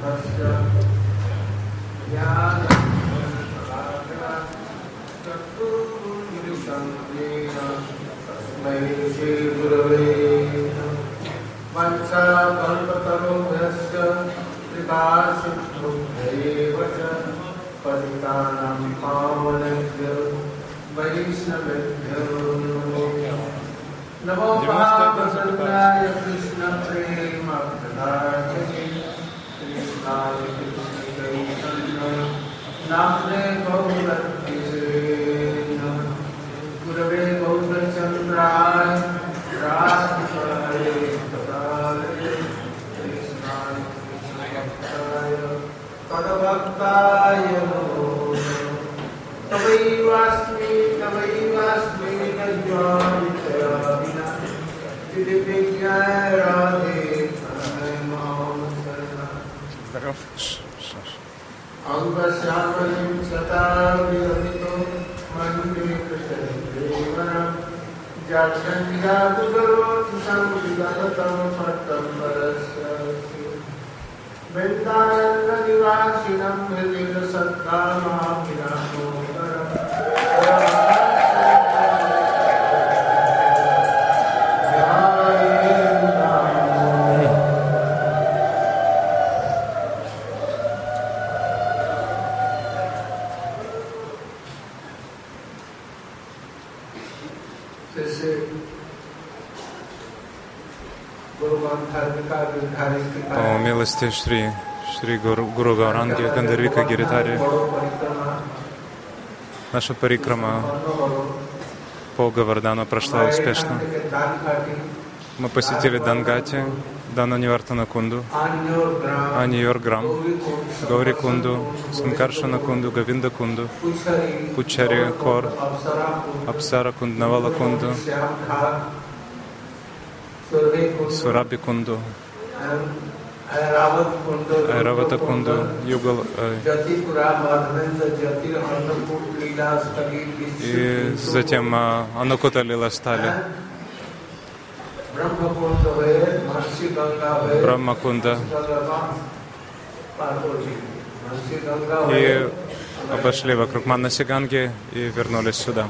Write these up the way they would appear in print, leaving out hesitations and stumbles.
नमो महावदनाय कृष्ण प्रेम प्रदायते कृष्णाय कृष्ण चैतन्य नामने गौरक्षे गुरवे गौरचंद्राय राधाय तदालये कृष्णाय कृष्णभक्ताय तद्भक्ताय नमो तवैवास्मि नज्वामितया राधे Здоров. अंगश्यामलिं सताविरमितो मन्ये कृष्णदेवनं जातन्यागुरोति संविगतं पट्टं परस्य वृन्दारण्यनिवासिनं हृदिरसत्कामाभिरामो По милости Шри Гуру Гауранги Гандарвика Гиритари, наша парикрама по Гавардану прошла успешно. Мы посетили Дангати, Дананивартана Кунду, Аниор Грам, Гаури Кунду, Санкаршана Кунду, Гавинда Кунду, Пучари Кор, Апсара Кунду, Навала Кунду, Сураби Кунду, Айравата Кунду, Югал и затем Анукута Лила Стали, Брахмакунда, и обошли вокруг Манаси Ганги и вернулись сюда.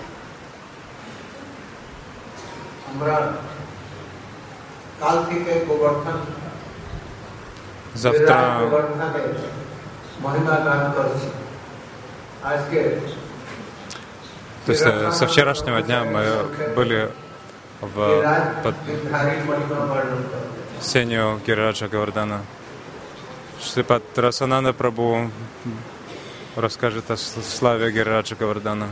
Завтра, то есть со вчерашнего дня мы были под сенью Гирираджа Говардхана. Шрипад Расананда Прабху расскажет о славе Гирираджа Говардхана.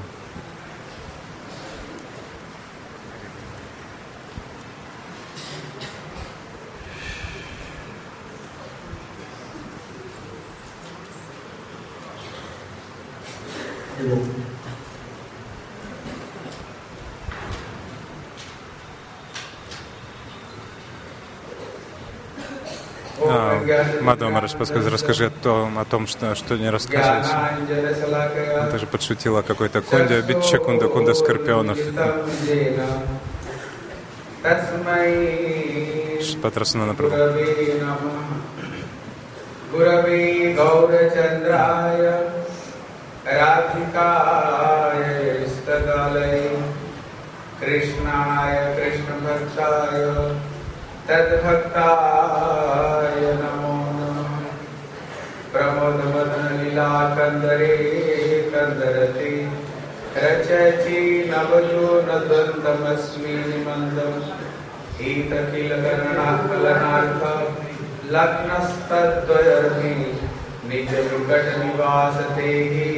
Мадхва Махарадж, расскажи о том, что не рассказывается. Он даже подшутила о какой-то кунде, обидча кунда, кунда скорпионов. Шрипад Расананда Прабху. Гураве Гаурачандрая Радхикая Истадалай Кришная Кришнабхактая Тадбхактая Намо Намah Pramodamадана Лила Кандаре Кандарати Рачачи Наваджо Надвантамасми Нимандам Итакила Карнакаланарха Laknastadvayarmi Nijarukat Nivasatehi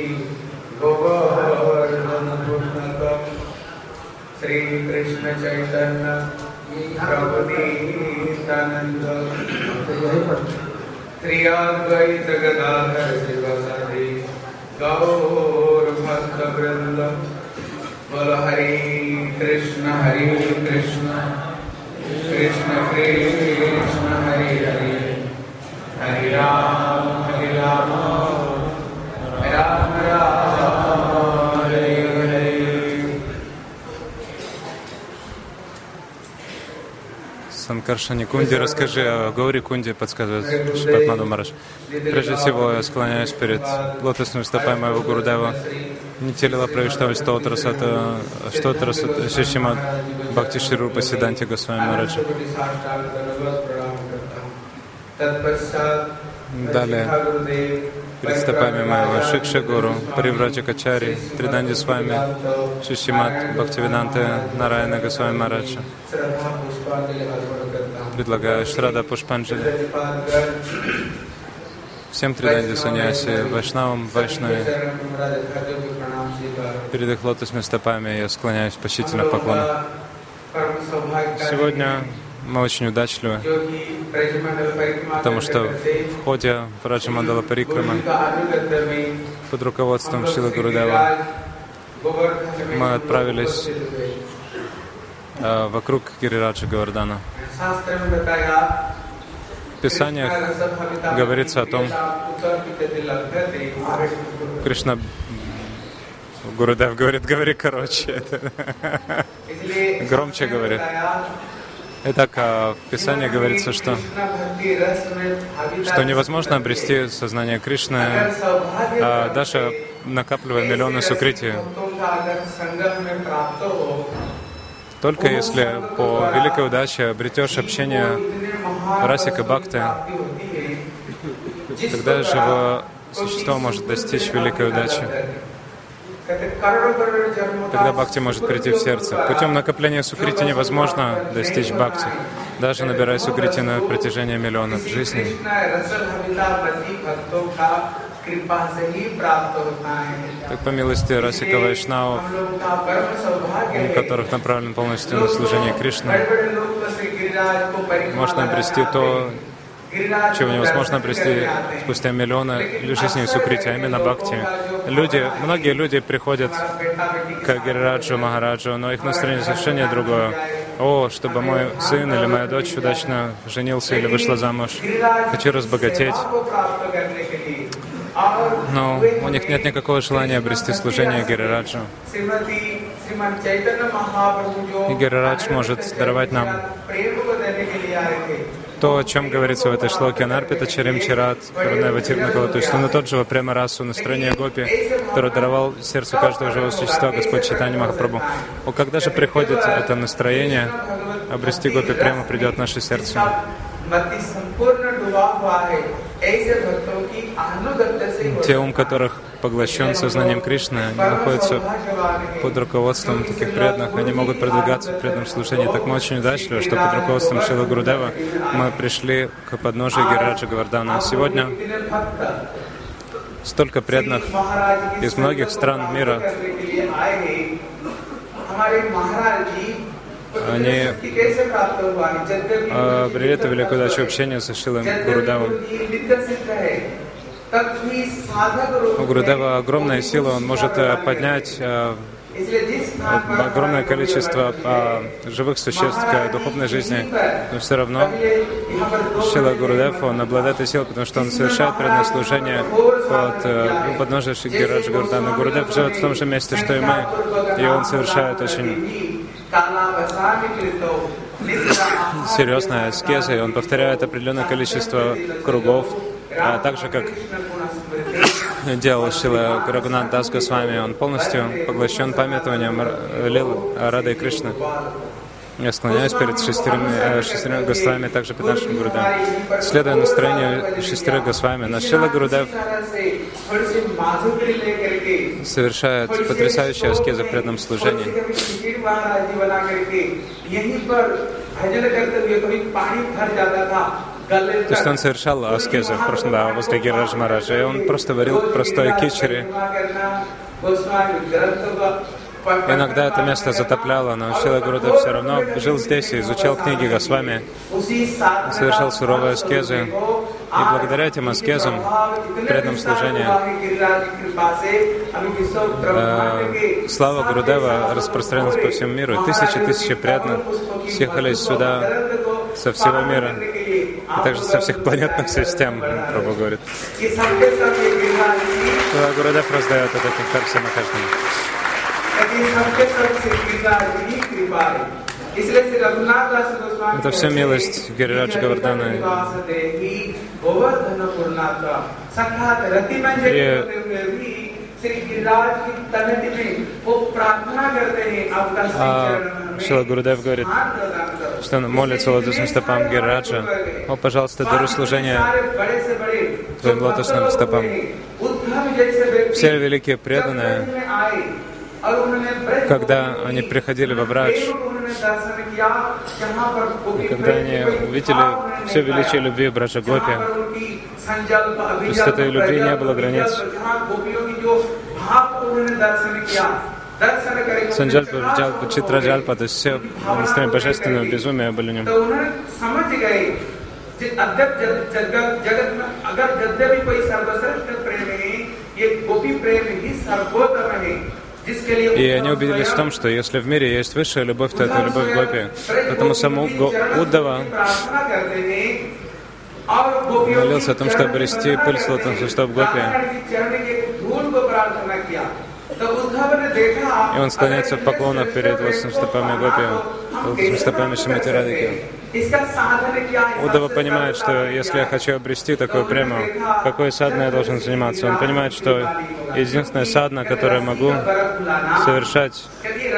Govardhanapurnakam Sri Krishna Chaitanya Prabhu Nityananda Sri Advaita Gadadhar Sivasadi Gaur Bhakta Vrinda Bola Hari Krishna Krishna Krishna Hari Hari Hari Ram Hare Ram Hare Hare Каршани Кунди, расскажи о Гаури Кунди, подсказывает Шрипад Мадхва Махарадж. Прежде всего, я склоняюсь перед лотосными стопами моего Гурудева. Нитилила Правиштава Штотрасата Шишимад Бхакти Шрирупа Сиданти Госвами Махараджа. Далее, перед стопами моего Шикша Гуру, Паривраджакачари, Триданди Свами, Шишимад Бхактивиданта Нараяна Госвами Махараджа. Предлагаю Шрада Пушпанджали всем Триданди Саньяси, Вайшнавам, Вайшнаве. Перед их лотосными стопами я склоняюсь в почтительных поклонах. Сегодня мы очень удачливы, потому что в ходе Раджа-мандала Парикрама под руководством Шрилы Гурудева мы отправились вокруг Гирираджа Говардхана. В Писаниях говорится о том, Кришна, Гурудев говорит, говори короче, громче говорит. Итак, в Писании говорится, что невозможно обрести сознание Кришны, даже накапливая миллионы сукрити. Только если по великой удаче обретешь общение расика бхакти, тогда живое существо может достичь великой удачи. Тогда бхакти может прийти в сердце. Путем накопления сукрити невозможно достичь бхакти, даже набирая сукрити на протяжении миллионов жизней. Так по милости Расика Вайшнавов, у которых направлен полностью на служение Кришне, можно обрести то, чего невозможно обрести спустя миллионы жизней сукрити, а именно бхакти. Многие люди приходят к Гирираджу Махараджу, но их настроение совершенно другое. О, чтобы мой сын или моя дочь удачно женился или вышла замуж. Хочу разбогатеть. Но у них нет никакого желания обрести служение Гирираджу. И Гирирадж может даровать нам то, о чем говорится в этой шлоке, Нарпита Чарим Чарат, Карунайватирнакала, то есть он на тот же према расу, настроение гопи, который даровал сердцу каждого живого существа, Господь Чайтанья Махапрабху. О, когда же приходит это настроение, обрести гопи према придет в наше сердце. Те, ум которых поглощен сознанием Кришны, они находятся под руководством таких преданных, они могут продвигаться в преданном служении. Так мы очень удачливы, что под руководством Шрилы Гурудева мы пришли к подножию Гирираджа Говардхана. Сегодня столько преданных из многих стран мира, они обрели эту великую удачу общения со Шрилой Гурудевом. У Гурудева огромная сила, он может поднять огромное количество живых существ к духовной жизни, но все равно Шрила Гурудев, он обладает этой силой, потому что он совершает преданное служение под подножием Гирираджа Говардхана. Гурудев живет в том же месте, что и мы, и он совершает очень серьезная аскеза, и он повторяет определенное количество кругов, так же, как делал Шрила Рагунат Дас Госвами, он полностью поглощен памятованием лил Рады и Кришны. Я склоняюсь перед шестерыми Госвами, также перед нашим Гурудевом. Следуя настроению шестерых Госвами, наш Шрила Гурудев совершает потрясающие аскезы в преданном служении. То есть он совершал аскезы в прошлом, да, возле Гирираджа Махараджа, и он просто варил простой кичери. Иногда это место затопляло, но Шрила Гурудев все равно жил здесь и изучал книги Госвами, совершал суровые аскезы. И благодаря этим аскезам, преданным служению, слава Гурудева распространилась по всему миру. И тысячи преданных съехались сюда со всего мира, и также со всех планетных систем, Прабху говорит. Гурудев раздает этот нектар всем и каждому. Это все милость Гирираджа Говардхана. Шрила Гурудев говорит, что он молится лотосным стопам Гирираджа: «О, пожалуйста, даруй служение твоим лотосным стопам». Все великие преданные, когда они приходили во Врадж, и когда они увидели все величие любви Браджа Гопи, то есть этой любви не было границ. Санджальпа, Джальпа, Читраджальпа, то есть все настроения божественного безумия были в нем. И они убедились в том, что если в мире есть высшая любовь, то это любовь Гопи. Поэтому сам Уддава молился о том, чтобы обрести пыль лотосных стоп Гопи. И он склоняется в поклонах перед лотосными стопами Гопи, лотосными стопами Шримати Радхики. Уддава понимает, что если я хочу обрести такую прему, какой садханой я должен заниматься? Он понимает, что единственная садхана, которую я могу совершать,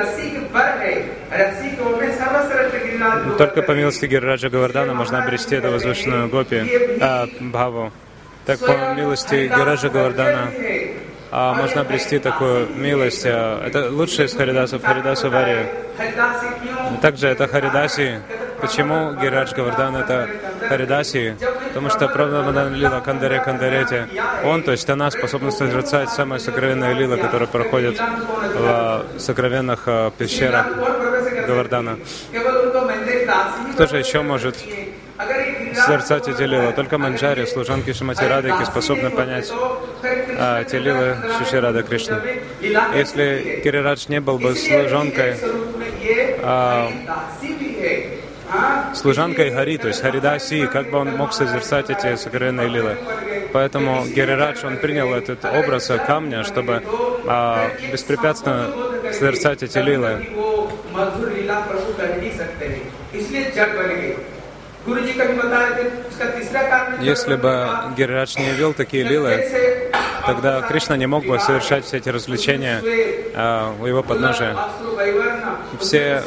только по милости Гирираджа Говардхана можно обрести эту возвышенную Гопи, Бхаву. Так по милости Гирираджа Говардхана можно обрести такую милость. Это лучшее из Харидасов, Харидаса Вари. Также это Харидаси. Почему Гирирадж Говардхан это Харидаси? Потому что Прабхупада лила Кандаре Кандарете. Он, то есть она, способна созерцать самые сокровенные лилы, которые проходят в сокровенных пещерах Говардхана. Кто же еще может созерцать эти лилы? Только манджари, служанки Шримати Радхики, способны понять эти лилы Шри Рады Кришны. Если Гирирадж не был бы служанкой Хари, то есть Харидаси, как бы он мог созерцать эти сокровенные лилы. Поэтому Гирирадж, он принял этот образ камня, чтобы беспрепятственно созерцать эти лилы. Если бы Гирирадж не явил такие лилы, тогда Кришна не мог бы совершать все эти развлечения у его подножия. Все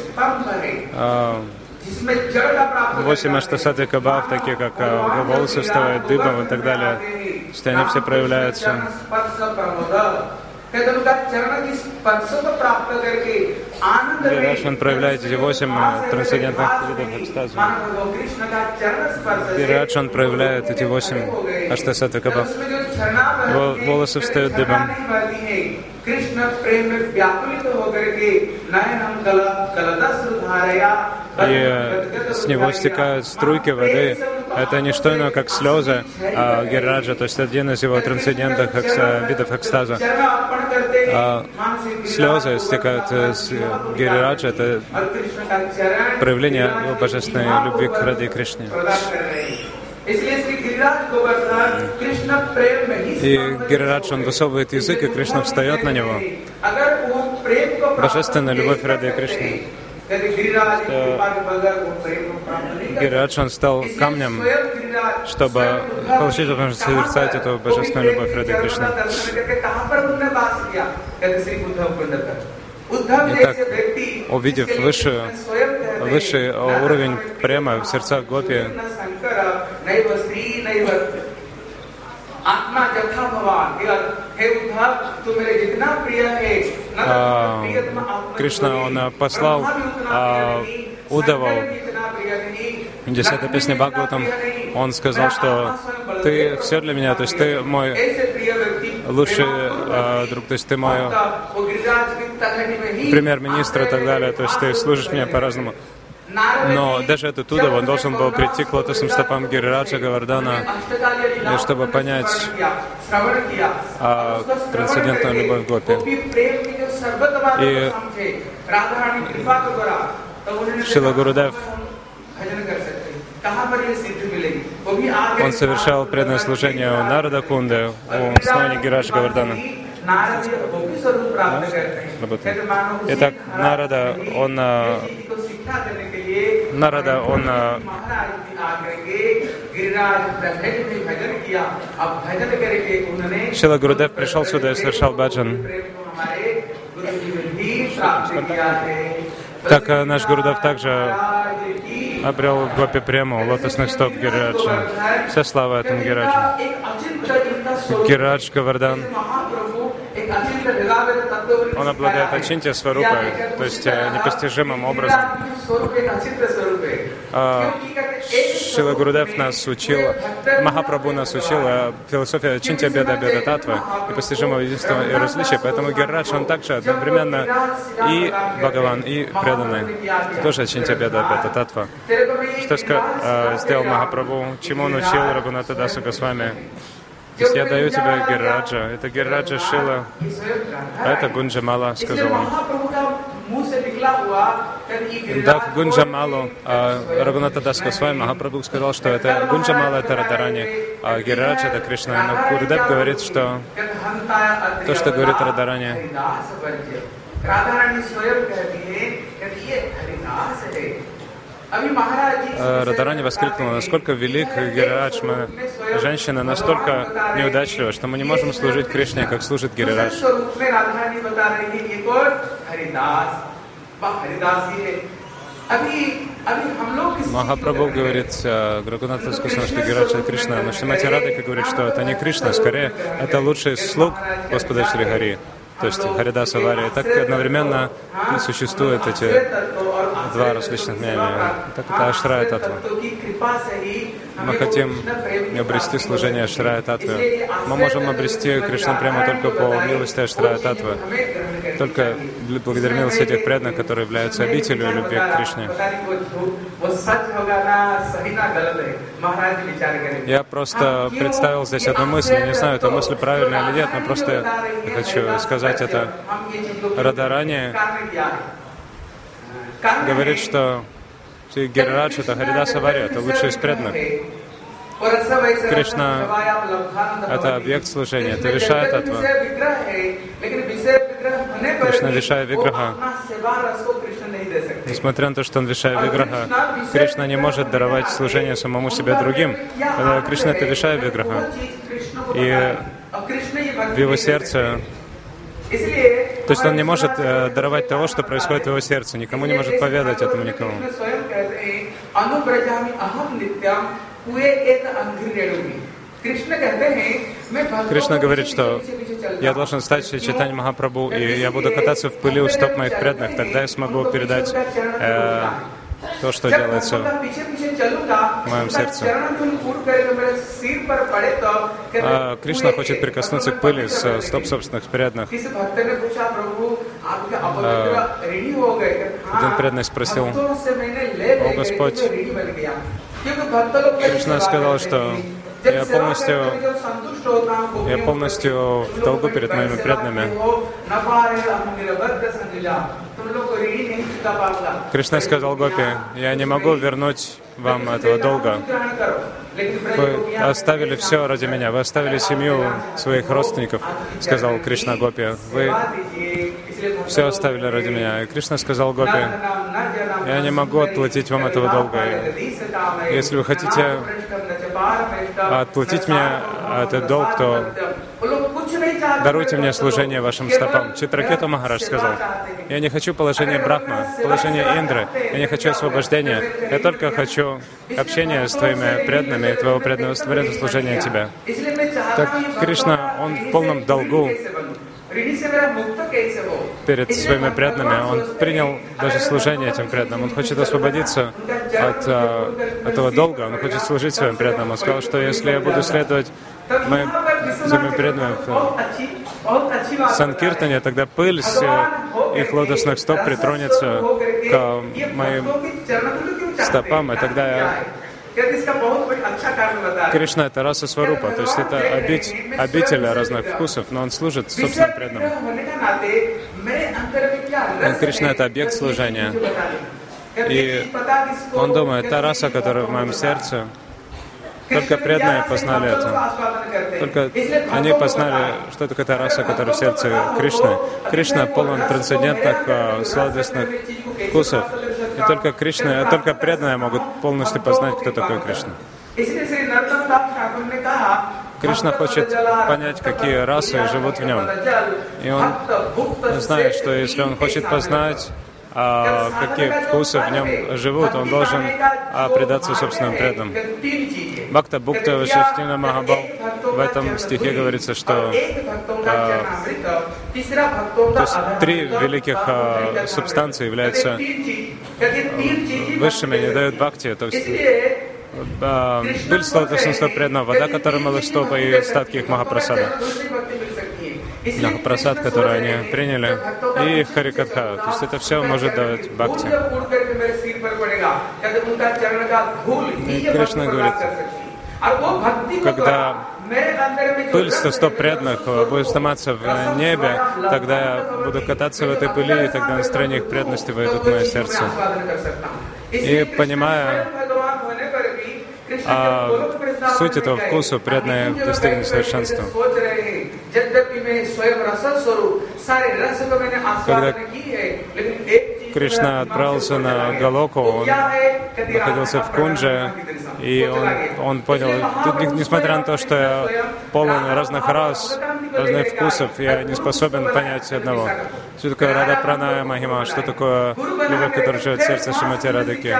8 аштасатвика бхав, такие как волосы вставают дыбом и так далее, что они все проявляются. Гирирадж, он проявляет эти 8 трансцендентных видов экстаза. Гирирадж, он проявляет эти 8 аштасатвика бхав. Волосы встают дыбом. И с него стекают струйки воды. Это не что иное, как слезы Гирираджа, то есть один из его трансцендентных видов экстаза. Слезы стекают с Гирираджа, это проявление его божественной любви к Раде Кришне. И Гирирадж, он высовывает язык, и Кришна встает на него. Божественная любовь Рады Кришны. Гирирадж, он стал камнем, чтобы получить возможность созерцать эту божественную любовь Рады Кришны. Итак, увидев высший уровень према в сердцах Гопи, Кришна, он послал Уддаву. В 10-й песне Бхагаватам он сказал, что ты все для меня, то есть ты мой лучший друг, то есть ты мой премьер-министр и так далее, то есть ты служишь мне по-разному. Но даже этот Уддава, он должен был прийти к лотосным стопам Гирираджа Говардхана, чтобы понять трансцендентную любовь Гопи. И Шрила Гурудев, он совершал преданное служение у Нарада Кунды, у основания Гирираджа Говардхана. Итак, Нарада, он Нарада, он Шрила Гурудев пришел сюда и совершал баджан. Так наш Гурудев также обрел Гопи Прему, лотосных стоп Гирираджа. Вся слава этому Гирираджу. Гирирадж Говардан, он обладает Ачинтья Сварупой, то есть непостижимым образом. Шрила Гурудев нас учил, Махапрабху нас учил философия Ачинтья Беда Беда Татвы и постижимого единства и различия. Поэтому Гирирадж, он также одновременно и Бхагаван, и преданный. Тоже Ачинтья Беда Беда Татва. Что сделал Махапрабху, чему он учил Рагунатха Даса Госвами? То есть я даю тебе Гирираджа. Это Гирираджа Шила, а это Гунджамала, сказал он. Дав Гунджамалу Рагунатха Дас Госвами, Махапрабху сказал, что это Гунджамала, это Радарани, а Гирираджа это Кришна. Но Гурудев говорит, что то, что говорит Радарани, Радарани воскликнула, насколько велик Гирирадж, мы, женщины, настолько неудачливы, что мы не можем служить Кришне, как служит Гирирадж. Махапрабху говорит Рагунатха Дас Госвами, что Гирирадж это Кришна, но Шримати Радхика говорит, что это не Кришна, скорее это лучший слуг Господа Шри Хари, то есть Харидаса Вари. Так одновременно существуют эти два различных мнения. Так это Ашрая Татва. Мы хотим обрести служение Ашрая Татвы. Мы можем обрести Кришна Прему только по милости Ашрая Татвы. Только благодаря милости этих преданных, которые являются обителью любви к Кришне. Я просто представил здесь одну мысль, не знаю, эта мысль правильная или нет, но просто я хочу сказать это. Радарани говорит, что Гирирадж это Харидаса Вари, это лучший из преданных. Кришна — это объект служения, это Вишая Татва. Кришна Вишая Виграха. Несмотря на то, что он Вишая Виграха, Кришна не может даровать служение самому себе другим. Кришна — это Вишая Виграха. И в его сердце... То есть он не может даровать того, что происходит в его сердце. Никому не может поведать этому никому. Кришна говорит, что я должен стать Чайтанья Махапрабху, и я буду кататься в пыли у стоп моих преданных. Тогда я смогу передать то, что делается в моем сердце. Кришна хочет прикоснуться к пыли с стоп собственных преданных. Один преданный спросил: «О Господь, Кришна сказал, что я полностью в долгу перед моими преданными». Кришна сказал Гопи: «Я не могу вернуть вам этого долга. Вы оставили все ради меня, вы оставили семью своих родственников», сказал Кришна Гопи. «Вы все оставили ради меня». И Кришна сказал Гопи: «Я не могу отплатить вам этого долга. Если вы хотите отплатить мне этот долг, то даруйте мне служение вашим стопам». Читракета Махарадж сказал: «Я не хочу положения Брахма, положения Индры, я не хочу освобождения, я только хочу общения с твоими преданными и твоего преданного служения тебе». Так Кришна, он в полном долгу перед своими преданными. Он принял даже служение этим преданным. Он хочет освободиться от этого долга, он хочет служить своим преданным. Он сказал, что если я буду следовать своим преданным в Санкиртане, тогда пыль с их лотосных стоп притронется к моим стопам, и тогда я... Кришна — это раса Сварупа, то есть это обитель разных вкусов, но он служит собственным преданным. Кришна — это объект служения. И он думает, та раса, которая в моем сердце, только преданные познали это. Только они познали, что такое та раса, которая в сердце Кришны. Кришна полон трансцендентных, сладостных вкусов. И только Кришна, только преданные могут полностью познать, кто такой Кришна. Кришна хочет понять, какие расы живут в нем. И он знает, что если он хочет познать, какие вкусы в нем живут, он должен предаться собственным преданным. Бхакта Бхукта Вашиштина Махабал, в этом стихе говорится, что то есть 3 великих субстанции являются высшими, не дают бхакти. То есть быль лотосного преданного, вода, которая малостопа, и остатки их Махапрасада. Махапрасад, который они приняли, и Харикатха. То есть это все может давать бхакти. И Кришна говорит, когда пыль 100 преданных будет вздыматься в небе, тогда я буду кататься в этой пыли, и тогда настроение их преданности войдут в мое сердце. И понимая суть этого вкуса, преданные достигнут совершенства. Когда Кришна отправился на Галоку, он находился в Кундже, и он понял, несмотря на то, что я полон разных рас, разных вкусов, я не способен понять одного. Что такое Рада Праная Махима, что такое любовь, которая живет в сердце Шримати Радхики.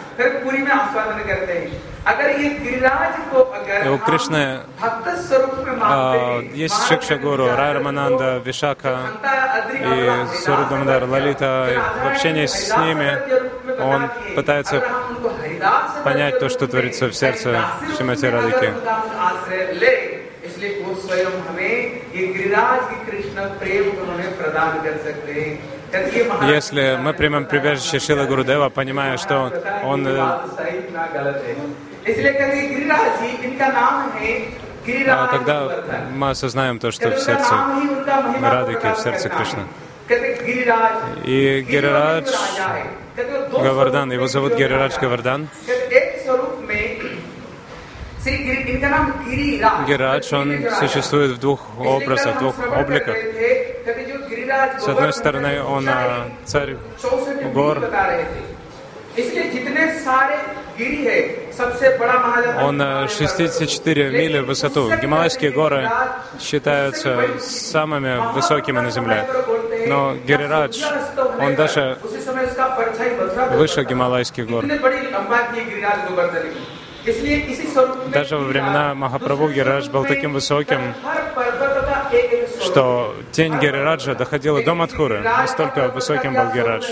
И у Кришны есть Шикша Гуру, Рай Рамананда, Вишака и Сурудамадар, Лалита. И в общении с ними он пытается понять то, что творится в сердце Шримати Радхики. Если мы примем прибежище Шрила Гурудева, понимая, что он тогда мы осознаем то, что в сердце Радхики, в сердце Кришны. И Гирирадж Гавардан, его зовут Гирирадж Гавардан. Гирирадж, он существует в 2 образах, в 2 обликах. С одной стороны, он царь гор. Он 64 мили в высоту. Гималайские горы считаются самыми высокими на Земле. Но Гирирадж, он даже выше Гималайских гор. Даже во времена Махапрабху Гирирадж был таким высоким, что тень Гирираджа доходила до Мадхуры. Настолько высоким был Гирирадж.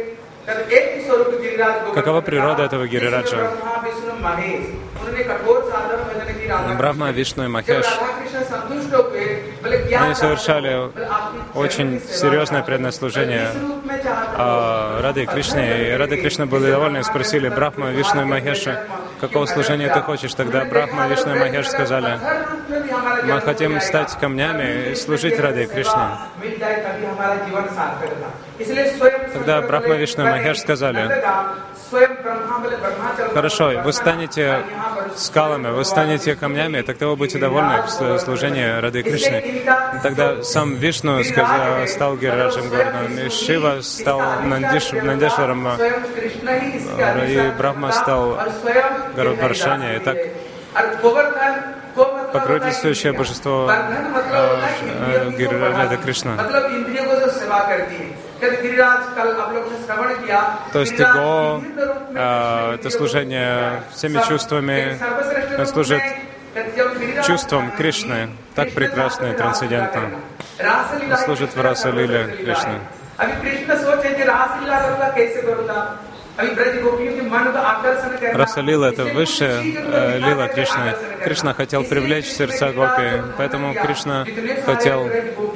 Какова природа этого Гирираджа? Брахма, Вишну и Махеш, они совершали очень серьезное преданное служение Радhe и Кришне. И Радha и Кришна были довольны и спросили Брахма, Вишну и Махеша, какого служения ты хочешь? Тогда Брахма, Вишну и Махеш сказали, мы хотим стать камнями и служить Радhe и Кришне. Тогда Брахма, Вишну и Махеш сказали, хорошо, вы станете скалами, вы станете камнями, тогда вы будете довольны в служении Радhe и Кришны. Тогда сам Вишну стал Гирираджем Гаварданом, и Шива стал Нандешваром, и Брахма стал Варшани. И так покровительствующее божество Радha Кришна. То есть Го, это служение всеми чувствами, он служит чувством Кришны, так прекрасно и трансцендентно. Он служит в Раса-лиле Кришны. Раса-лила — это высшая лила Кришны. Кришна хотел привлечь сердца гопи, поэтому Кришна хотел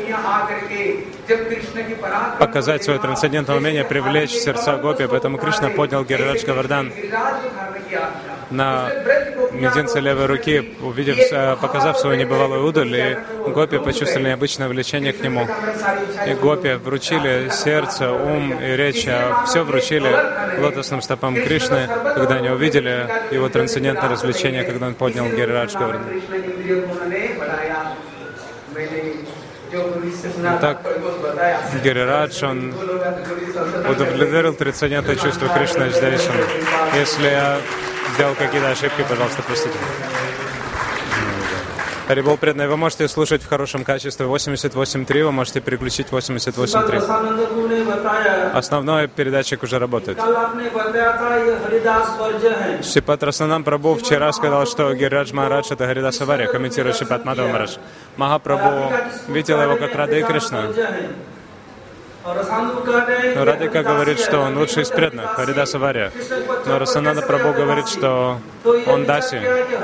показать свое трансцендентное умение привлечь сердца гопи, поэтому Кришна поднял Гирирадж Гавардан на мизинце левой руки, показав свою небывалую удаль, и гопи почувствовали необычное влечение к нему. И гопи вручили сердце, ум и речь, все вручили лотосным стопам Кришны, когда они увидели его трансцендентное развлечение, когда он поднял Гирирадж Гавардан. Так, Гирирадж, он удовлетворил трансцендентное чувство Кришны здесь. Если я сделал какие-то ошибки, пожалуйста, простите. Харибол преданный, вы можете слушать в хорошем качестве 88.3, вы можете переключить 88.3. Основной передатчик уже работает. Шрипад Расанан Прабху вчера сказал, что Гирирадж Махарадж — это Харидас Авария, комментирует Шрипад Мадхава Махарадж. Махапрабху видел его как Рада и Кришна. Но Радхика говорит, что он лучший из преданных, Харидас Авария. Но Расананда Прабху говорит, что он Даси.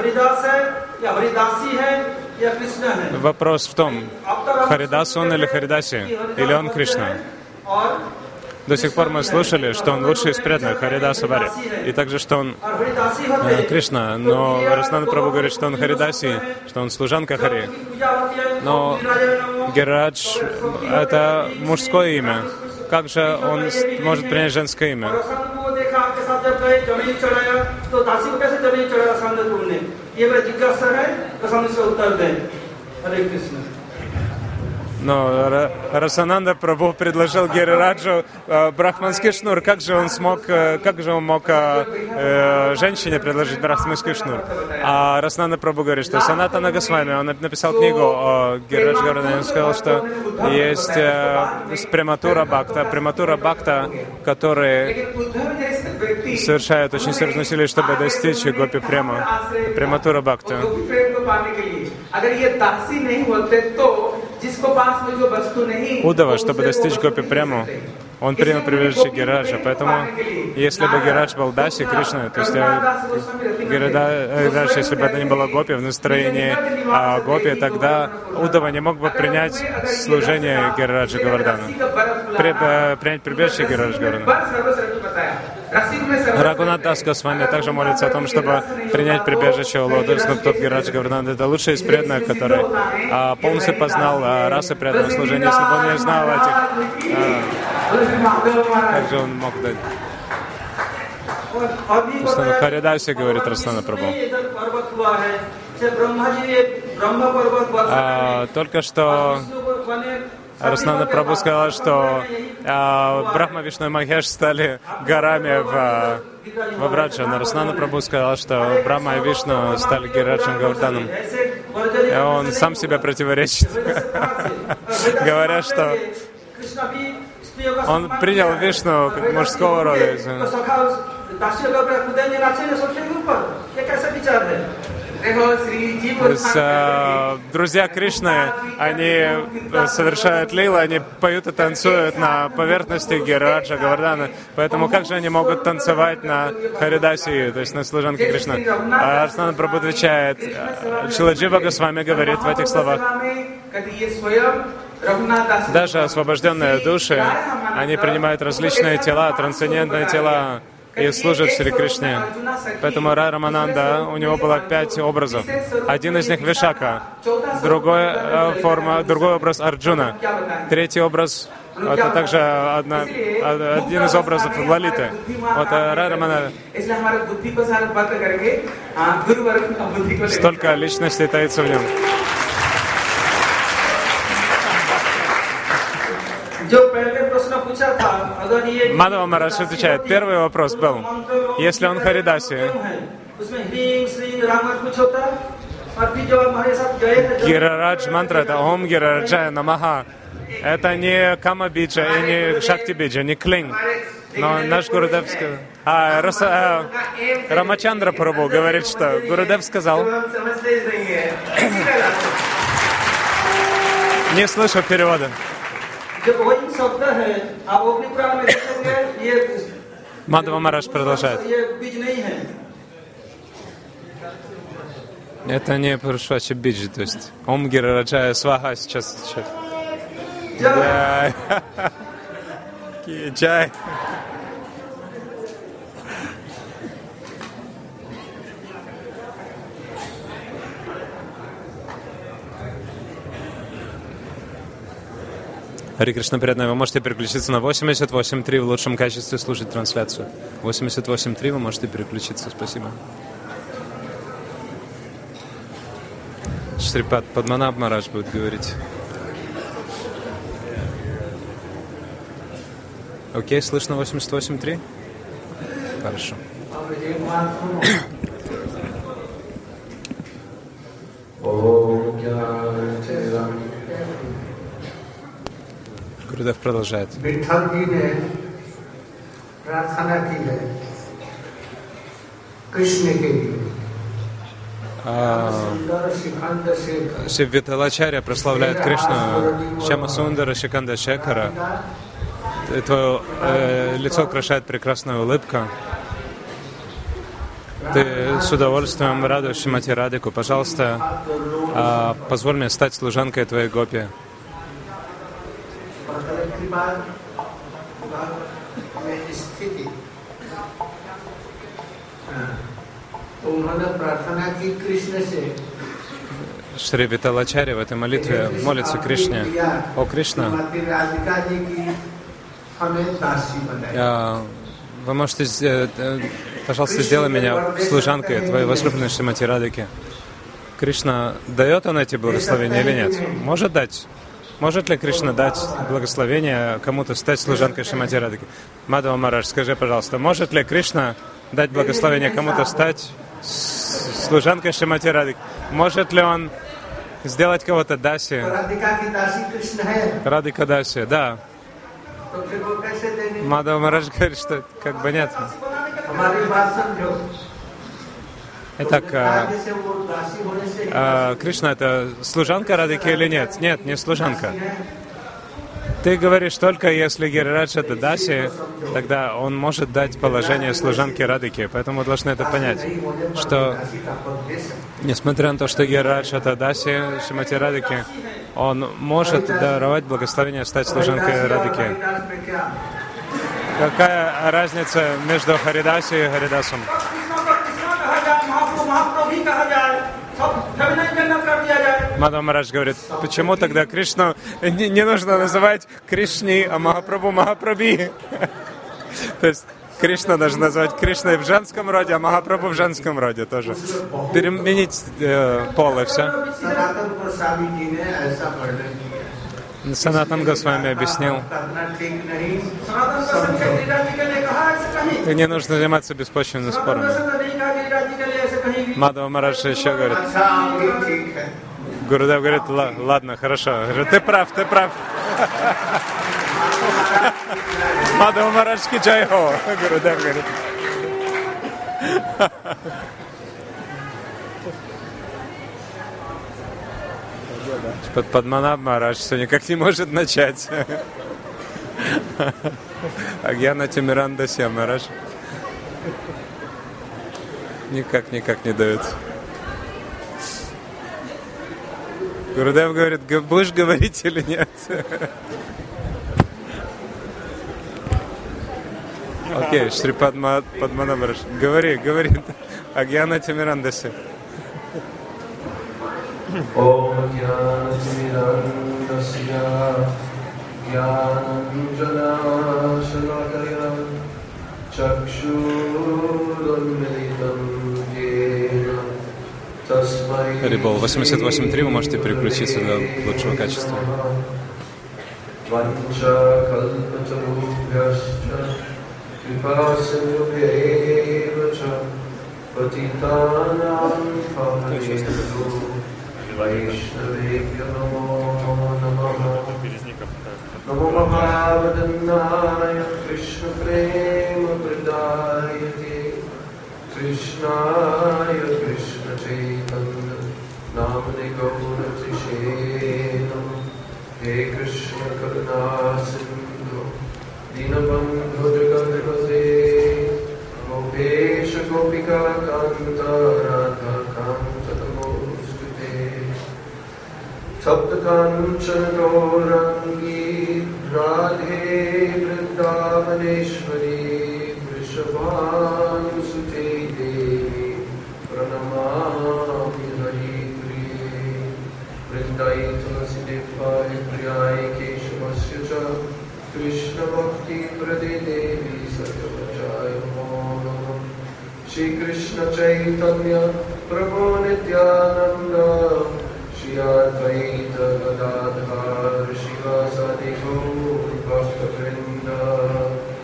Вопрос в том, Харидас он или Харидаси, или он Кришна. До сих пор мы слушали, что он лучший из преданных, Харидас Авария, и также, что он Кришна. Но Расананда Прабху говорит, что он Харидаси, что он служанка Хари. Но Гирирадж — это мужское имя. Как же он может принять женское имя? Но Расананда Прабху предложил Гирираджу брахманский шнур. Как же он мог женщине предложить брахманский шнур? А Расананда Прабху говорит, что Санатана Госвами, он написал книгу о Гирираджа Говардхане, он сказал, что есть прематура бхакта, которые совершают очень серьезные усилия, чтобы достичь гопи према, прематура бхакта. Удава, чтобы достичь гопи прему, он принял прибежище Гирираджа. Поэтому, если бы Гирирадж был Даси, Кришна, то есть Гирирадж, если бы это не было гопи в настроении гопи, тогда Удава не мог бы принять служение Гирираджа Говардхана, принять прибежище Гирираджа Говардхана. Рагунат Дас Госвами также молится о том, чтобы принять прибежище у лотосных стоп Гирираджа Говардхана. Это лучший из преданных, который полностью познал расы преданного служения. Если бы он не знал этих, как же он мог дать? Харидаси, говорит Расананда Прабху. Только что Расананда Прабху сказал, что Брахма, Вишну и Махеш стали горами во Враджа. Но Расананда Прабху сказал, что Брахма и Вишну стали Гирираджем Говардханом. И он сам себя противоречит, говоря, что он принял Вишну как мужского рода. Друзья Кришны, они совершают лилу, они поют и танцуют на поверхности Гирираджа Говардхана. Поэтому как же они могут танцевать на Харидаси, то есть на служанке Кришны? А Расананда Прабху отвечает, Шиладжива Госвами говорит в этих словах, даже освобожденные души, они принимают различные тела, трансцендентные тела, и служат Шри Кришне. Поэтому Рай Рамананда, у него было 5 образов. Один из них Вишака, другой образ Арджуна, третий образ, это также один из образов Лалиты. Вот Рай Рамананда. Столько личностей таится в нем. Мадхава Махарадж отвечает, первый вопрос был, если он Харидаси, Гирираджа мантра, это Ом Гирираджая Намаха, это не Кама Биджа и не Шакти Биджа, не Клинг. Но наш Гурудев сказал, Рамачандра Прабху говорит, что Гурудев сказал, не слышу перевода. Мадхава Махарадж продолжает. Это не Пурушвача Биджи, то есть Ом Гирираджая Сваха сейчас. Джай. Хари Кришна преданные, вы можете переключиться на 88.3 в лучшем качестве слушать трансляцию. 88.3 вы можете переключиться, спасибо. Шрипад Падманабх Махарадж будет говорить. Окей, слышно 88.3? Хорошо. अब एक बात सुनो Гурудев продолжает. विठल जी ने प्रार्थना की है कृष्ण के लिए सुंदर शिखंड शेखर Шри Виталачарья прославляет Кришну, Шьяма Сундара Шиканда Шекара. Твое лицо украшает прекрасная улыбка. Ты с удовольствием радуешь Шримати Радику. Пожалуйста, позволь мне стать служанкой твоей гопи. Шри Виталачарья в этой молитве молится Кришне. О Кришна, вы можете, пожалуйста, сделай меня служанкой твоей возлюбленной Шримати Радики. Кришна, дает он эти благословения или нет? Может дать? Может ли Кришна дать благословение кому-то стать служанкой Шримати Радики? Мадхава Махарадж, скажи, пожалуйста, может ли Кришна дать благословение кому-то стать служанкой Шримати Радики? Может ли он сделать кого-то даси? Радика даси, да. Мадхава Махарадж говорит, что как бы нет. Итак, Кришна это служанка Радики или нет? Нет, не служанка. Ты говоришь только, если Гирирадж это даси, тогда он может дать положение служанки Радики. Поэтому мы должны это понять, что несмотря на то, что Гирирадж это даси Шримати Радики, он может даровать благословение стать служанкой Радики. Какая разница между Харидаси и Харидасом? Мадхава Махарадж говорит, почему тогда Кришну не нужно называть Кришни, а Махапрабху Махапрабхи? То есть Кришна должен назвать Кришной в женском роде, а Махапрабху в женском роде тоже. Переменить пол и все. Санатан Госвами объяснил. Не нужно заниматься беспочвенными спорами. Мадхава Махарадж еще говорит. Гурудев говорит, ладно, хорошо. Говорит, ты прав, ты прав. Мадхава Махарадж ки джай хо. Гурудев говорит. Падманабх Махарадж все никак не может начать. Агьяна Тимиранда Сия Махарадж. Никак не дают. Гурудев говорит, будешь говорить или нет? Окей, Шри Падманабх Махарадж. Говори. Агьяна Тимиранда Сия. Om Jnana-Timirandasya Jnananjana-Shalakaya Chakshurunmilitam Yena Tasmai. Рибол 88.3, вы можете переключиться для лучшего качества. Vancha kalpatarubhyascha kripasindhubhyevacha patitanam pavanebhyo Vaishnavebhyo namo namaha Namo Mahavadannaya Krishna Prema Pradayate Krishnaya Krishna Chaitanya Namane Gaura Tishe Namo He Krishna Karuna Sindhu Dinabandhu Jagadpate Gopesha Gopika Kanta Radha Kanta Namostute Sapta Kanchana Gaurangi Radhe Vrindavaneshwari Vrishabhanusute Devi Pranamami Haripriye Vrindai Tulasi Devai Priyai Keshavasya Cha Krishna Bhakti Prade Devi Satyavachaya Namo Shri Krishna Chaitanya Prabhu Nityananda Shri Advaita Gadadhar Shivasadi Gaur Bhakta Vrinda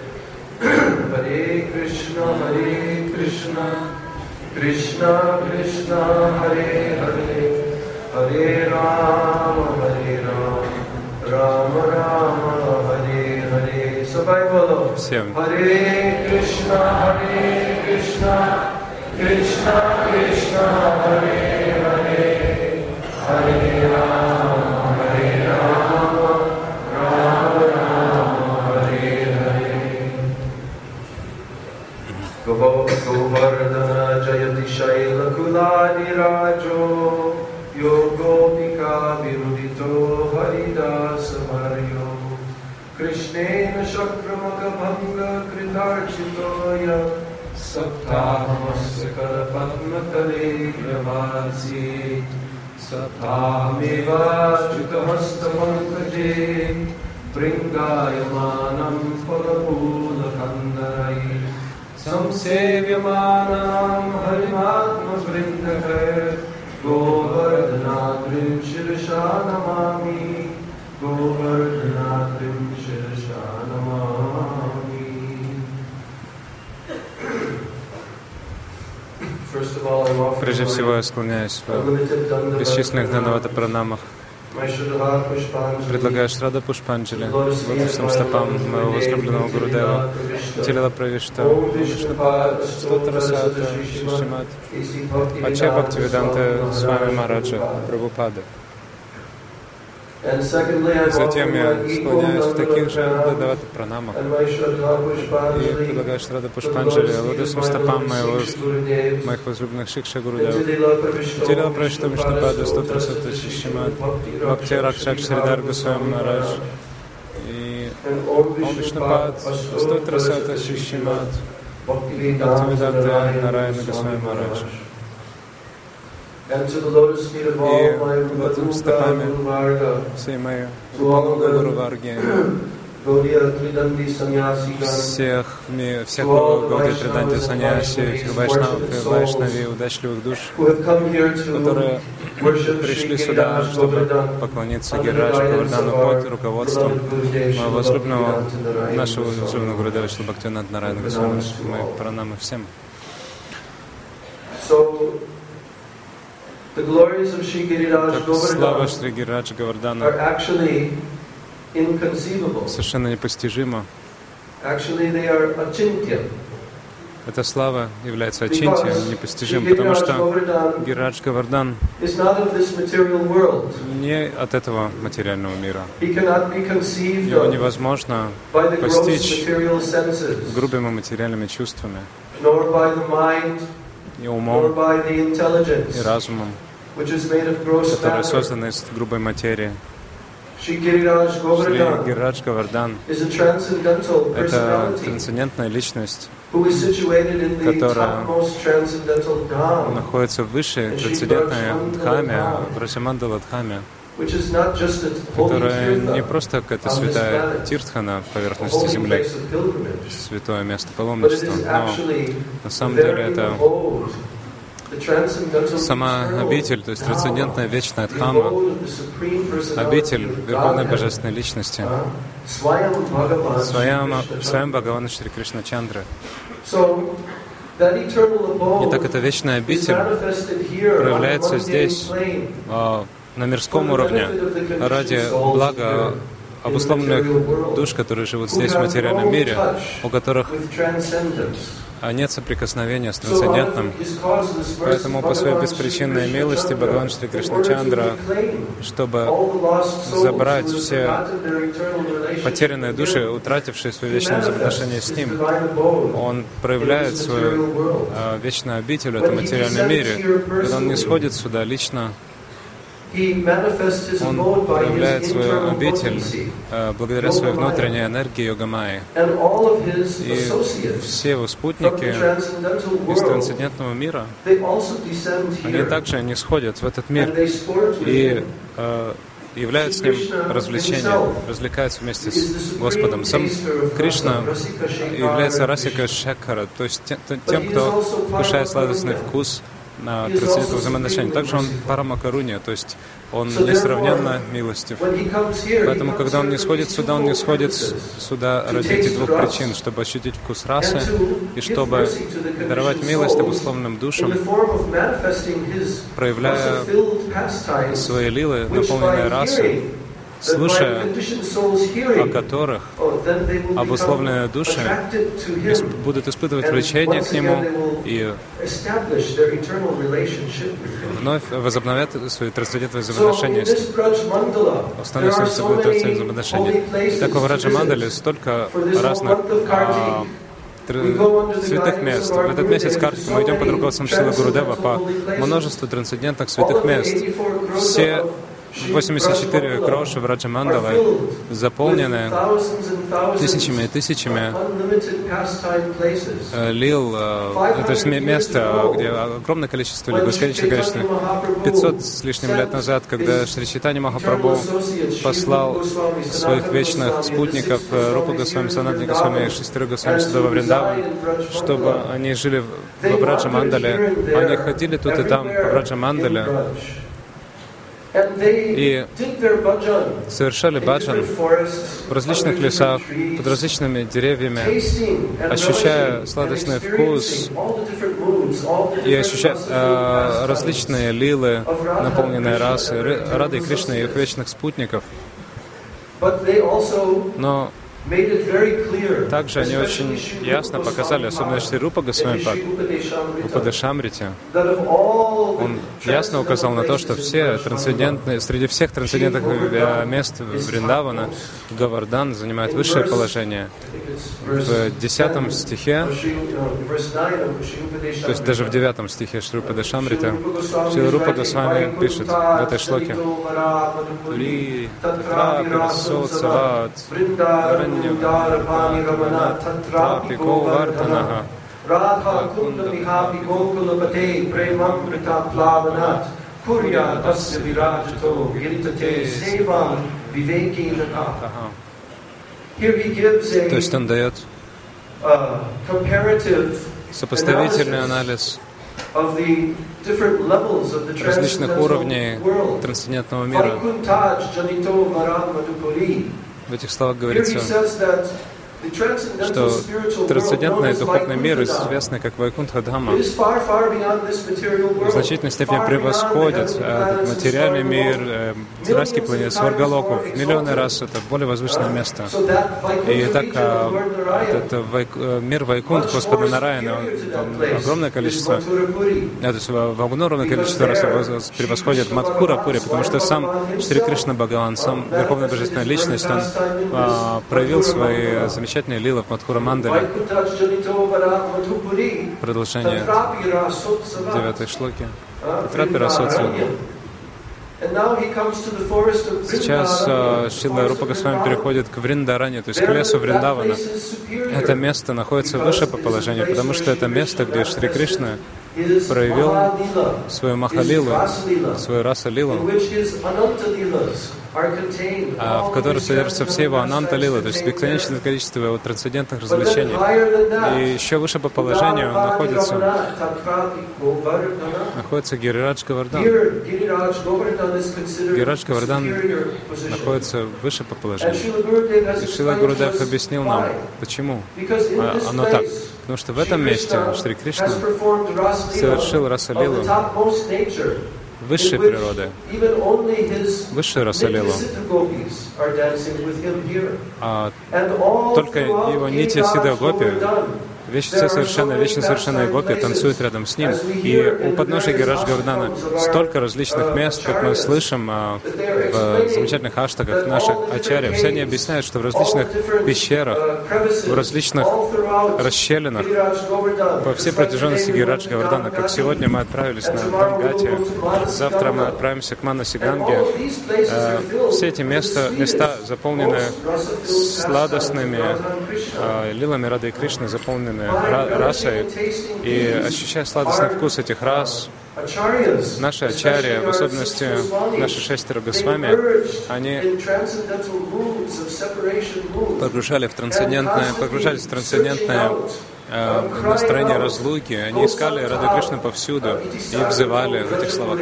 Krishna Krishna Hare Hare Hare Rama Rama Rama Hare Hare. Sabay bolo. Всем. Hare Krishna Krishna Krishna Hare Hare Hare Rama Rama Rama Hare Hare. Govardhana Jayati Shaila Kulani Rajo Yogopika Virudito Haridasa Maryo Krishnena Shakramaka Bhanga Kritarchitoya Saptahamasya Kalapadmatale Yavasi Saptahameva Chutahastamankaje Pringayamanam Falapula Kandarai Samsevyamanam Harimatma Vrindakar Govardhanatrim Shirsha Namami Govardhanatrim Shirsha Namami. Прежде всего, я склоняюсь в бесчисленных Дандавата пранамах. Предлагаю Шрада Пушпанджали, лотосным стопам моего возлюбленного Гурудева, Тилила Правишта, Вишнупад, Стотарасата, Шишимат, Ачай Бхактивиданта Свами Мараджа, Прабхупада. Затем я склоняюсь в таких же Дандавата пранамах и предлагаю Шрада Пушпанджали, лотосным стопам моих возлюбленных Шикша Гурудева, Тилила Правишта, Вишнупада, Стотарасата, Шишимат, Бхакти Ракшак Шридар Госвами Марадж и Ом Вишнупад, Стотарасата, Шишимат, Бхактивиданта Нараяна Госвами Марадж. И лотосными стопами всей моей Гуру Варги, всех Гауди Триданти Саньяси, Вайшнавов и Вайшнави, удачливых душ, которые пришли сюда, чтобы поклониться Гираджу Говардану под руководством моего возлюбленного, нашего возлюбленного Гурудева Шрила Бхактивинода Нараяна Госвами. Мои пранамы всем. The glories of Shri Giriraj Слава Шри Гирирадж Говардана are actually inconceivable. Совершенно непостижима. Actually, they are achintya. Эта слава является ачинтией, непостижимой, потому что Гирирадж Говардан не от этого материального мира. Его невозможно постичь грубыми материальными чувствами, и умом, и разумом, которые созданы из грубой материи. Шри Гирирадж Говардан — это трансцендентная личность, которая находится в высшей трансцендентной Дхаме, Брахмандала Дхаме, которая не просто какая-то святая Тиртха на поверхности земли, святое место паломничества, но на самом деле это сама обитель, то есть трансцендентная вечная Дхама, обитель Верховной Божественной Личности, Своям Бхагавана Шри Кришна Чандры. Итак, эта вечная обитель проявляется здесь, на мирском уровне, ради блага обусловленных душ, которые живут здесь, в материальном мире, у которых нет соприкосновения с трансцендентным. Поэтому по своей беспричинной милости Бхагаван Шри Кришна Чандра, чтобы забрать все потерянные души, утратившие свое вечное взаимоотношение с Ним, Он проявляет свою вечную обитель в этом материальном мире. Когда Он не сходит сюда лично, Он проявляет свою обитель благодаря своей внутренней энергии Йога-майи. И все его спутники из трансцендентного мира, они также не сходят в этот мир и являются с ним развлечением, развлекаются вместе с Господом. Сам Кришна является Расика Шекхара, то есть тем, кто вкушает сладостный вкус трансцендентного взаимоотношения. Также он парамакаруня, то есть он несравненно милостив. Поэтому, когда он не сходит сюда ради этих двух причин, чтобы ощутить вкус расы и чтобы даровать милость обусловленным душам, проявляя свои лилы, наполненные расой, слушая о которых обусловленные души будут испытывать влечение к Нему и вновь возобновят свои трансцендентные взаимоотношения с Ним, установят свои трансцендентные взаимоотношения. Так, во Враджа Мандале столько разных святых мест. В этот месяц Картика мы идем под руководством Шрилы Гурудева по множеству трансцендентных святых мест. Все 84 кроши в Раджа Мандалы заполнены тысячами и тысячами лил, то есть место, где огромное количество лил, бесконечное количество. 500 с лишним лет назад, когда Шри Чайтанья Махапрабху послал своих вечных спутников Рупа Госвами, Санатана Госвами и 6 Госвами сюда во Вриндаван, чтобы они жили в Враджа Мандале, они ходили тут и там, в Враджа Мандале, и совершали баджан в различных лесах, под различными деревьями, ощущая сладостный вкус и ощущая различные лилы, наполненные расой, Рады и Кришны и их вечных спутников. Но также они очень ясно показали, особенно Шри Рупа Госвами в Упадешамрите, он ясно указал на то, что все трансцендентные, среди всех трансцендентных мест Вриндавана Говардан занимает высшее положение. В 10 стихе, то есть даже в 9 стихе Шри Упадешамрита, Шри Рупа Госвами пишет в этой шлоке: Radha Kunda Mihapi Gokulapate Premamrita Plavanat Kurya Dasya Virajato Giritate Sevan Viveki Naka. Here he gives a То есть он дает сопоставительный анализ различных уровней трансцендентного мира. В этих словах говорится, что трансцендентный духовный мир, известный как Вайкунтха Дхама, в значительной степени превосходит этот материальный мир, райский планет, Сваргалоку, в миллионы раз это более возвышенное место. И так этот мир Вайкунтха, Господа Нараяна, он огромное количество, то есть в огромное количество раз превосходит Мадхура-пури, потому что сам Шри Кришна Бхагаван, сам Верховная Божественная Личность, он проявил свои замечательные лилы в Мадхура Мандале. Продолжение 9 шлоки. Татрапира Соци. Сейчас Шрила Рупа Госвами переходит к Вриндаране, то есть к лесу Вриндавана. Это место находится выше по положению, потому что это место, где Шри Кришна проявил свою Махалилу, свою Раса-лилу, в которой содержатся все его ананта-лилы, то есть бесконечное количество его трансцендентных развлечений. И еще выше по положению находится Гирирадж Говардан. Гирирадж Говардан находится выше по положению. И Шрила Гурудев объяснил нам, почему оно так. Потому что в этом месте Шри Кришна совершил Раса-лилу высшей природы, высшую Раса-лилу. Только его нити Сидха Гопи, все совершенные, вечно совершенные гопи танцуют рядом с ним. И у подножия Гирирадж Говардана столько различных мест, как мы слышим в замечательных аштагах наших ачарьев. Все они объясняют, что в различных пещерах, в различных расщелинах по всей протяженности Гирирадж Говардана, как сегодня мы отправились на Гангати, завтра мы отправимся к Манаси Ганге. Все эти места заполнены сладостными лилами Рады и Кришны, заполнены расой, и ощущая сладостный вкус этих рас, наши ачарьи, в особенности наши 6 Госвами, они погружались в трансцендентное настроение разлуки. Они искали Раду Кришну повсюду и взывали в этих словах.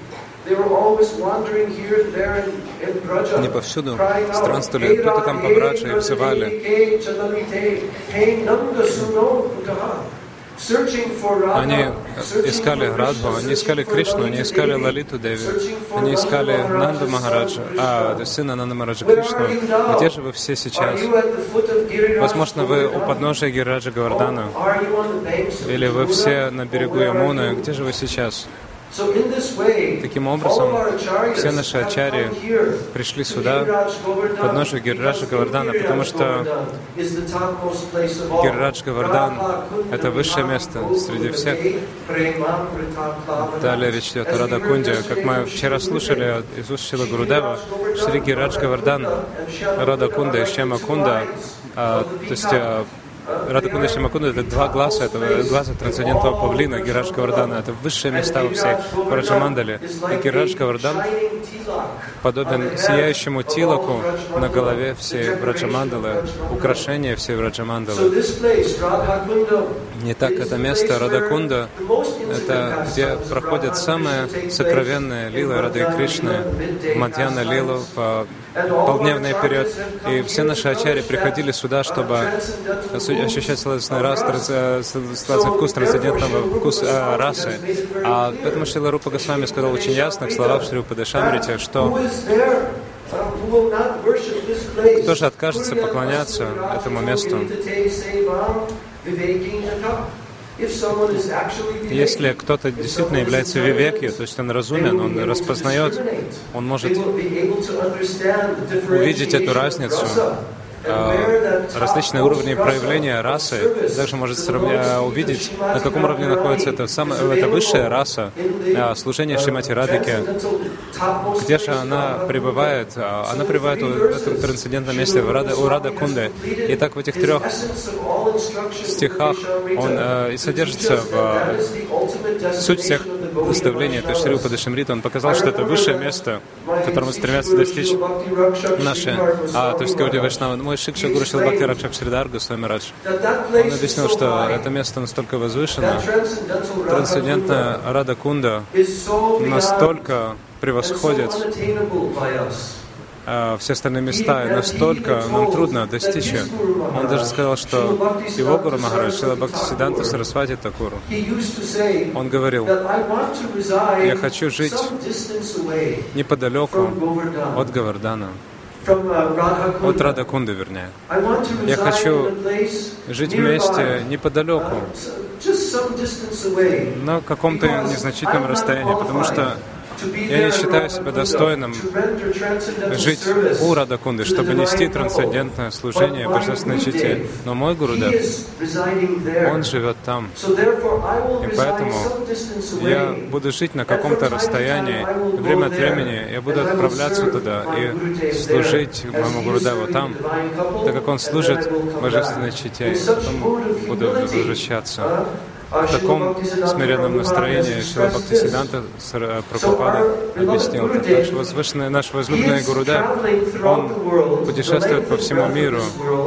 Они повсюду странствовали, тут и там по Браджа и взывали. Они искали Радху, они искали Кришну, они искали Лалиту Деви, они искали Нанду Махараджа, сына Нанды Махараджа Кришну. Где же вы все сейчас? Возможно, вы у подножия Гирираджа Говардхана, или вы все на берегу Ямуны. Где же вы сейчас? Таким образом, все наши ачарьи пришли сюда, к подножию Гирираджа Говардхана, потому что Гирирадж Говардхан — это высшее место среди всех. Далее речь идет о Радакунде. Как мы вчера слушали из уст Шрилы Гурудева, Шри Гирирадж Говардхан, Радакунда и Шьямакунда, то есть Радакунда и Шьямакунда — это два глаза, это глаза трансцендентного павлина Гирирадж Говардхана. Это высшее место во всей Браджамандале. И Гирирадж Говардхан подобен сияющему тилаку на голове всей Браджамандалы, украшение всей Браджамандалы. Не так это место Радакунда, это где проходят самые сокровенные лилы Рады Кришны, Мадьяна Лилу в полдневный период. И все наши ачарьи приходили сюда, чтобы ощущать сладостный вкус трансцендентного вкуса расы. Поэтому Шрила Рупа Госвами сказал очень ясно в словах Шри Упадешамрити, что кто же откажется поклоняться этому месту? Если кто-то действительно является вивекью, то есть он разумен, он распознает, он может увидеть эту разницу, различные уровни проявления расы, также может увидеть, на каком уровне находится эта высшая раса служения Шримати Радхике. Где же она пребывает? Она пребывает в этом трансцендентном месте, у Радакунды. И так в этих 3 стихах он и содержится в суть всех наставлений. То есть Шри Упадешамрита, он показал, что это высшее место, к которому стремятся достичь наши, то есть Гауди Вайшнава. Мой Шикша Гуру Шрила Бхакти Ракшак Шридар Госвами Радж, он объяснил, что это место настолько возвышено, трансцендентная Радакунда настолько превосходит все остальные места, и настолько нам трудно достичь ее. Он даже сказал, что его Гуру Махарадж, Шрила Бхактисиддханта Сарасвати Такуру, он говорил: я хочу жить неподалеку от Говардхана, от Радакунды, вернее. Я хочу жить вместе неподалеку, на каком-то незначительном расстоянии, потому что я не считаю себя достойным жить у Радакунды, чтобы нести трансцендентное служение Божественной Чите. Но мой Гурудев, он живет там. И поэтому я буду жить на каком-то расстоянии. Время от времени я буду отправляться туда и служить моему Гурудеву там, так как он служит Божественной Чите. И потом буду возвращаться. В таком смиренном настроении Шрила Бхактисиддханта Прабхупада объяснил. Так что возвышенный наш возлюбленный Гурудев, он путешествует по всему миру,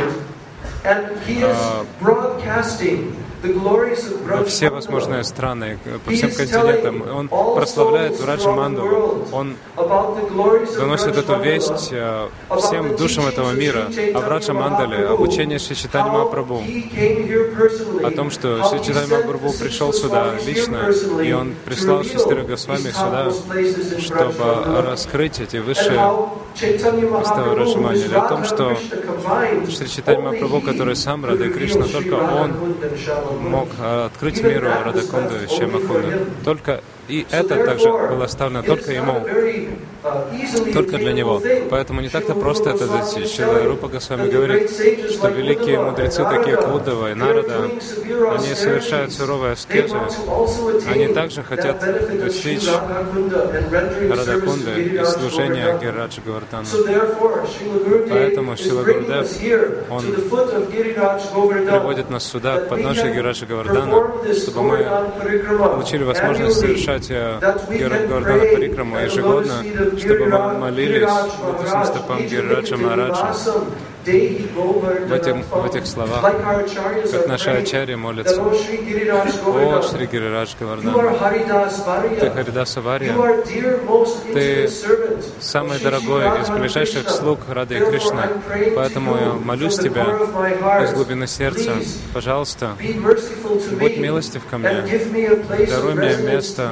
во все возможные страны, по всем континентам. Он прославляет Враджамандалу, он доносит эту весть всем душам этого мира о Враджамандале, об учении Шри Чайтанья Махапрабху, о том, что Шри Чайтанья Махапрабху пришел сюда лично, и он прислал Шестирых Госвами сюда, чтобы раскрыть эти высшие места Враджамандали, о том, что Шри Чайтанья Махапрабху, который сам Рада Кришна, только он мог открыть миру Радакунду и Шьямакунду. И это также было оставлено только ему, только для него. Поэтому не так-то просто это достичь. Шрила Рупа Госвами говорит, что великие мудрецы, такие как Уддава и Нарада, они совершают суровые аскезы. Они также хотят достичь Радакунды и служения Гирираджа Говардхана. Поэтому Шрила Гурудев, он приводит нас сюда, к подножию Гирираджа Говардхана, чтобы мы получили возможность совершать Говардхана Парикраму ежегодно, чтобы мы молились лотосным стопам Гирираджа Махараджа, в этих словах, как наши ачарьи молятся. О, Шри Гирирадж Говардхан, Ты Харидаса Варья, Ты самый дорогой из ближайших слуг Рады Кришны. Поэтому я молюсь Тебя из глубины сердца, пожалуйста, будь милостив ко мне, даруй мне место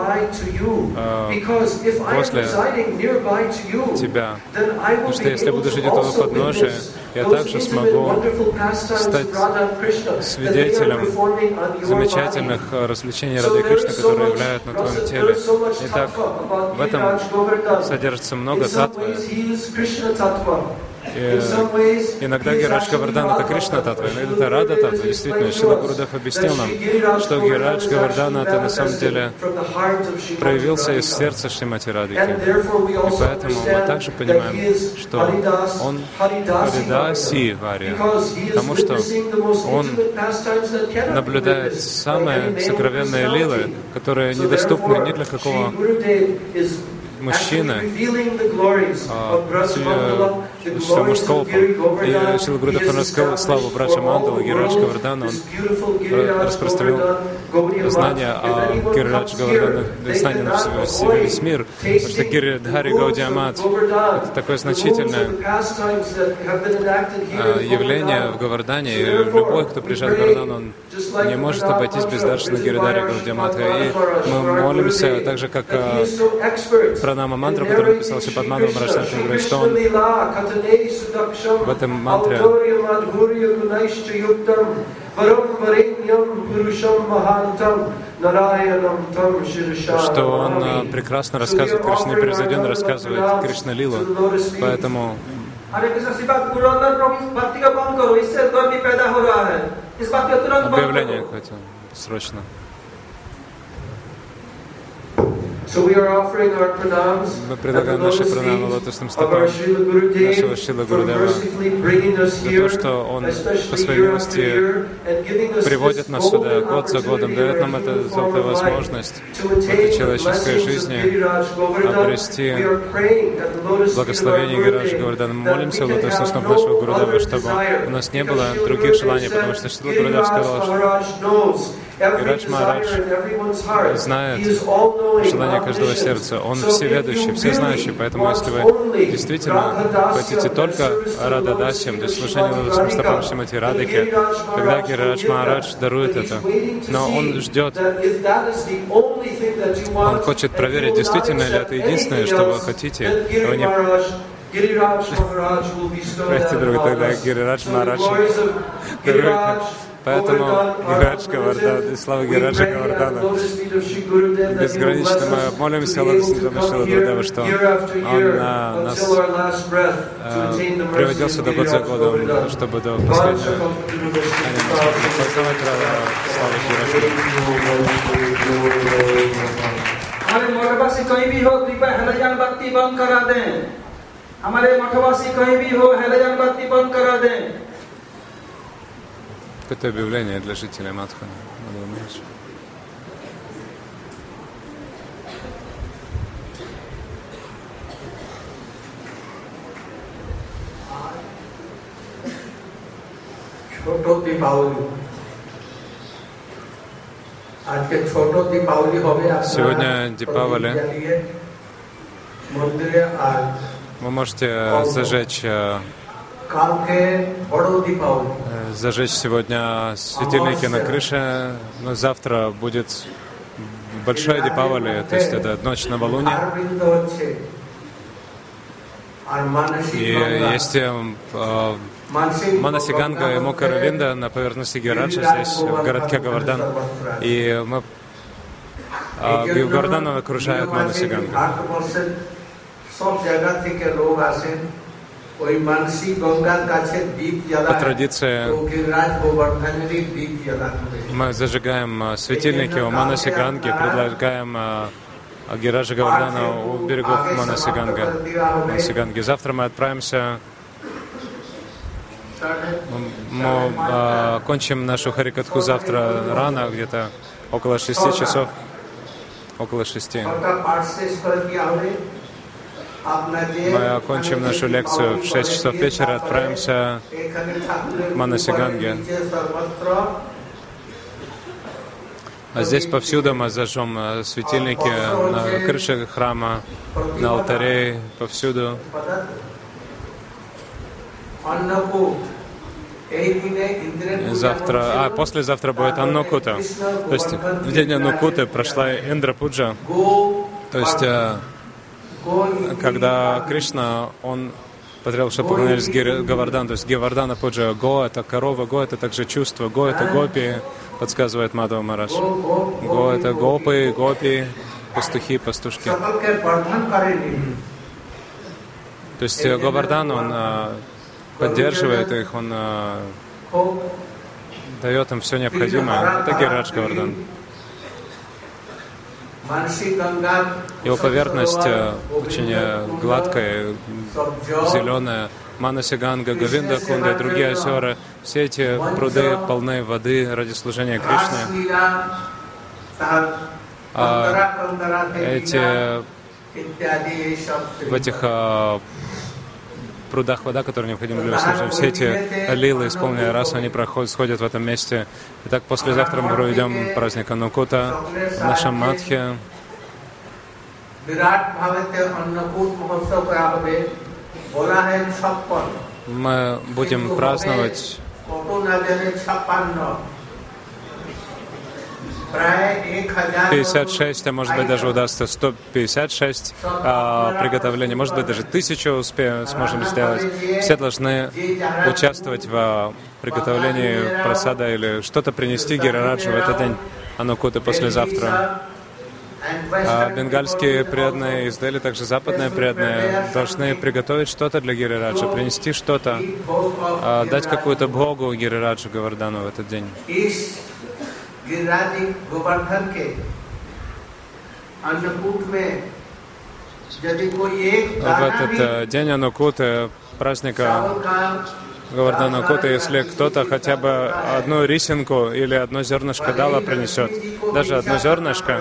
возле Тебя. Потому что если я буду жить у Твоего подножия, я также смогу стать свидетелем замечательных развлечений Рады Кришны, которые являют на Твоем теле. Итак, в этом содержится много татвы. Иногда Гирирадж Говардхан — это Кришна Татва, иногда это Рада Татва. Действительно, Шрила Гурудев объяснил нам, что Гирирадж Говардхан — это на самом деле проявился из сердца Шримати Радхики. И поэтому мы также понимаем, что он Харидаси Варья, потому что он наблюдает самые сокровенные лилы, которые недоступны ни для какого мужчины, мужского пола. И Шрила Гурудев рассказал славу Браджа Мандала, Гирирадж Говардхана. Он распространил знания о Гирирадж Говардхане, знания на весь мир, потому что Гиридхари Гаудия Мат — это такое значительное явление в Говардхане. И любой, кто приезжает в Говардхан, он не может обойтись без даршана Гиридхари Гаудия Мата. И мы молимся так же, как Пранама мантра, которую написал Шипадманова Махарадж, говорит, что он в этом мантре что он прекрасно рассказывает Кришну, непревзойденно рассказывает Кришна Лилу. Поэтому объявление какое-то срочно. Мы предлагаем наши пранамы лотосным стопам нашего Шрила Гурудева за то, что Он по своей милости приводит нас сюда год за годом, дает нам эту золотую возможность в этой человеческой жизни обрести благословение Гирирадж Говардхана. Мы молимся в лотосным стопам нашего Гурудева, чтобы у нас не было других желаний, потому что Шрила Гурудев сказал, что Гирирадж Махарадж знает желание каждого сердца. Он всеведущий, всезнающий. Поэтому, если вы действительно хотите только Рада Дасьям, то есть служение лотосным стопам Шримати Радхики, тогда Гирирадж Махарадж дарует это. Но он ждет, он хочет проверить, действительно ли это единственное, что вы хотите. Вы не Простите, друг, тогда Гирирадж Махарадж дарует. Поэтому Гирирадж Говардхан, слава Гирираджа Говардхана, безгранично мы молимся лотосным стопам Шрила Гурудева, что Он нас приводил сюда год за годом, чтобы до последнего познавать славу Гирираджа. हमारे मठवासी कहीं भी हो कृपया हेलाजान बत्ती बंद करा दें। हमारे मठवासी कहीं भी हो हेलाजान बत्ती बंद करा दें। Какое-то объявление для жителей Мадхана. Сегодня Дипавали. Вы можете зажечь сегодня светильники на крыше, но завтра будет большая Дипавали, то есть это ночь новолуния. И есть Манаси Ганга и Мукха Равинда на поверхности Гираджа, здесь в городке Говардхан. И мы Говардхан окружает Манаси Ганга. По традиции мы зажигаем светильники у Манаси Ганги, предлагаем Гираджа Говардхана у берегов Манаси Ганги. Завтра мы отправимся, мы кончим нашу Харикатху завтра рано, где-то около 6 часов. Около 6. Мы окончим нашу лекцию в 6 часов вечера, отправимся в Манасиганге. А здесь повсюду мы зажжем светильники на крыше храма, на алтаре, повсюду. Завтра, послезавтра будет Аннакута. То есть в день Аннакуты прошла Индра-пуджа. То есть когда Кришна, он потребовал, чтобы поклонялись Говардану. То есть Гевардана-пуджа. Го — это корова, го — это также чувство, го — это гопи, подсказывает Мадхава Махарадж. Го — это гопы, гопи, пастухи, пастушки. То есть Говардан, он поддерживает их, он дает им все необходимое. Это Гирирадж Говардан. Его поверхность очень гладкая, зеленая. Манаси-ганга, Говинда-кунда и другие озера. Все эти пруды полны воды ради служения Кришне. В этих прудах вода, которая необходима для служения. Все эти лилы, исполненные раз, они сходят в этом месте. Итак, послезавтра мы проведем праздник Аннакута в нашем Мадхе. Мы будем праздновать 56, а может быть даже удастся 156 приготовлений, может быть даже 1000 сможем сделать. Все должны участвовать в приготовлении прасада или что-то принести Гирираджу в этот день Аннакуты послезавтра. Бенгальские преданные из Дели, также западные преданные, должны приготовить что-то для Гирираджа, принести что-то, дать какую-то богу Гирираджу Говардану в этот день. В этот день Аннакуты, праздника Говардана Аннакуты, если кто-то хотя бы одну рисинку или одно зернышко дала принесет, даже одно зернышко,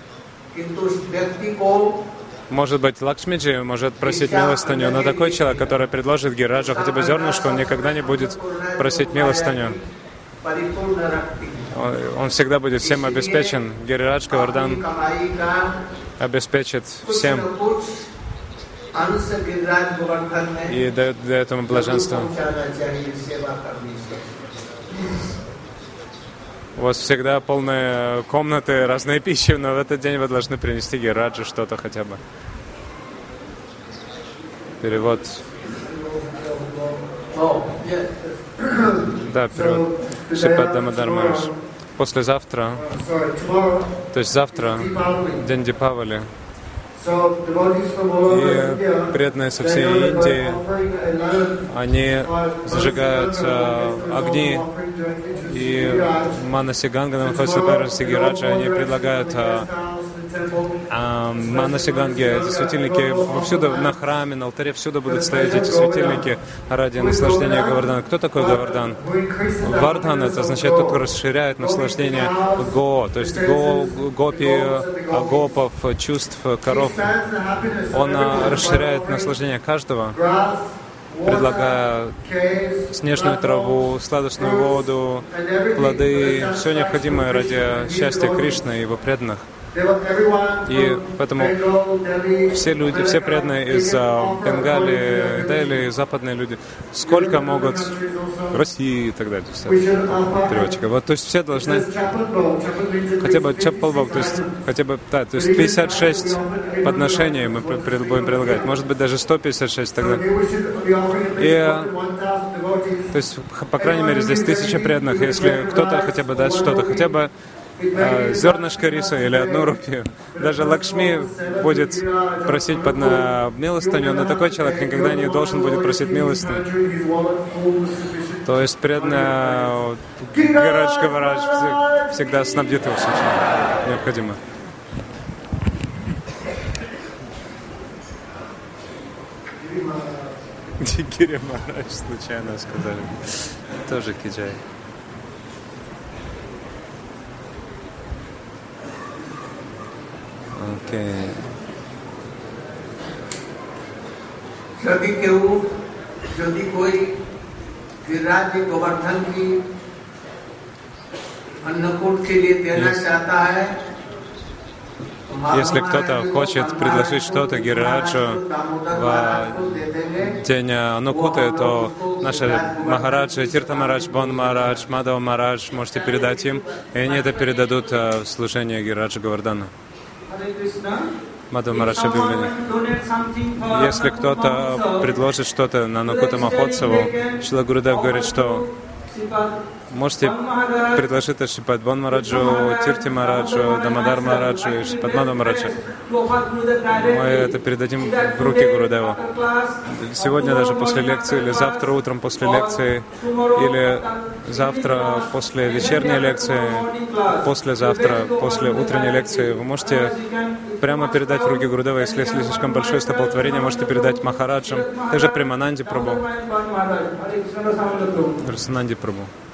может быть, Лакшмиджи может просить милостыню, но такой человек, который предложит Гирираджу хотя бы зернышко, он никогда не будет просить милостыню. Он всегда будет всем обеспечен. Гирирадж Говардан обеспечит всем и дает для этого блаженство. У вас всегда полные комнаты, разные пищи, но в этот день вы должны принести Гирираджу что-то хотя бы. Перевод. Да, перевод. Шрипад Дамодар Махарадж. Послезавтра, то есть завтра, день Дипавали, и преданные со всей Индии, они зажигают огни, и Манаси-ганга находится в Гирираджа, они предлагают Манаси-ганге эти светильники повсюду, на храме, на алтаре, всюду будут стоять эти светильники ради наслаждения Говардана. Кто такой Говардан? Вардхан — это означает тот, кто расширяет наслаждение го, то есть гопи, гопов, чувств, коров. Он расширяет наслаждение каждого, предлагая снежную траву, сладостную воду, плоды, все необходимое ради счастья Кришны и его преданных. И поэтому все люди, все преданные из Бенгалии, Дели, западные люди, сколько могут, России и так далее, переводчика. Вот, то есть все должны хотя бы чаппалбок, то есть хотя бы, да, то есть 56 подношений мы будем предлагать, может быть даже 156 тогда. И, то есть, по крайней мере, здесь 1000 преданных, если кто-то хотя бы даст что-то, хотя бы зернышко риса или 1 рупию. Даже Лакшми будет просить под милостыню, но такой человек никогда не должен будет просить милостыню. То есть преданный Гирирадж Говардhan всегда снабдит его всем, что необходимо. Гири Махарадж случайно сказали. Тоже киджай. Окей. यदि केहू यदि कोई गिरिराज गोवर्धन की अन्नकूट के लिए देना चाहता है, Если кто-то хочет предложить что-то Гирираджу в день Анукуты, то наши Махараджи, Тирта Марадж, Бон Марадж, Мадхава Марадж, можете передать им, и они это передадут в служение Гирираджа Говардхана. Мадхава Марадж объявление. Если кто-то предложит что-то на Анукута Махотсаву, Шрила Гурудев говорит, что можете предложить Шрипад Бон Мараджу, Тирти Мараджу, Дамодар Мараджу и Шрипад Мадхава Мараджу. Мы это передадим в руки Гурудева. Сегодня даже после лекции, или завтра утром после лекции, или завтра после вечерней лекции, послезавтра после утренней лекции, вы можете прямо передать в руки Гурудева. Если слишком большое столпотворение, можете передать Махараджам, также Премананди Прабху, Расананди Прабху.